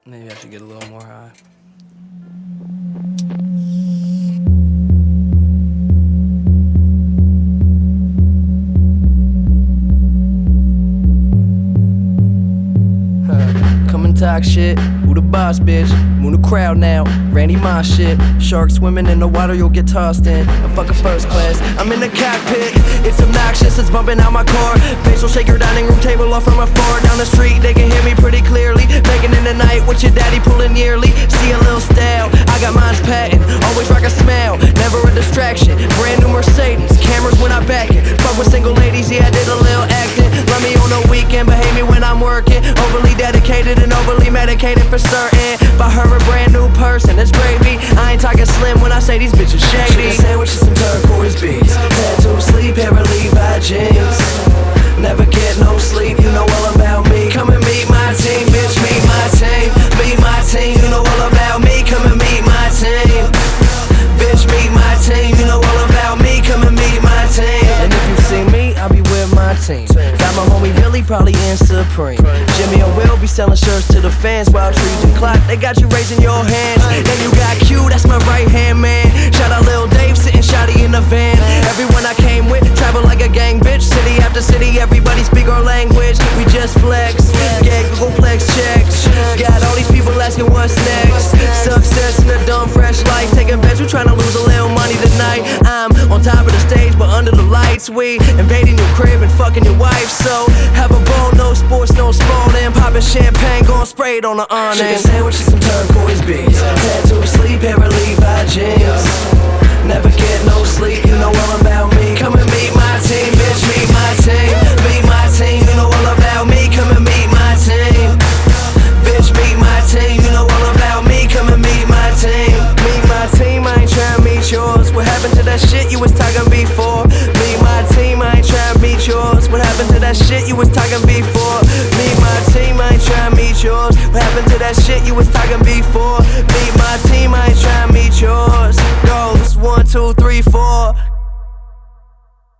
Maybe I should get a little more high. Come and talk shit. Who the boss, bitch? Move the crowd now. Randy Moss shit. Sharks swimming in the water, you'll get tossed in. I'm fucking first class. I'm in the cockpit. It's obnoxious, it's bumping out my car. Bitch will shake your dining room table off from afar. Down the street, they can hear me pretty clearly. Making in the night with your daddy pulling yearly. See a little style. I got mine's patent. Always rock a smile. Never a distraction. Brand new Mercedes. Cameras when I back it. Fuck with single ladies, yeah, I did a little acting. Love me on the weekend, but hate me when I'm working. Overly dedicated and overly medicated for certain. Buy her a brand new person, it's gravy. I ain't talking slim when I say these bitches shady. Chicken sandwiches and turquoise beats. Head to sleep, pair of Levi jeans. Never get no sleep, you know all about me. Come and meet my team, bitch, meet my team. Meet my team, you know all about me. Come and meet my team. Bitch, meet my team, you know all about me. Come and meet my team. And if you see me, I'll be with my team. Got my homie Billy probably in Supreme. Jimmy and Will be selling shirts to the fans. While Trees and Clock, they got you raising your hands. Then you got Q, that's my right hand man. Shout out Lil Dave, sitting shotty in the van. Everyone I came with, travel like a gang, bitch. City after city, everybody speak our language. We just flex, get Googleplex checks. Got all these people asking what's next. Success in a dumb fresh life. Taking bets, we trying to lose a little money tonight. I'm on top of the stage, but under the lights. We invading your crib and fucking your wife. So have a ball, no sports, no spawning. Popping champagne, gon' spray it on the awning. Chicken sandwiches, some turquoise beats. Head to sleep, pair of Levi jeans. Never get no sleep, you know all about me. Come and meet my team, bitch, meet my team. Meet my team, you know all about me. Come and meet my team. Bitch, meet my team, you know all about me. Come and meet my team. Meet my team, I ain't tryna meet yours. What happened to that shit you was talking before? Meet my team, I ain't tryna meet yours. What happened to that shit you was talking before? Meet my team, I ain't tryna meet yours. What happened to that shit you was talking before? Meet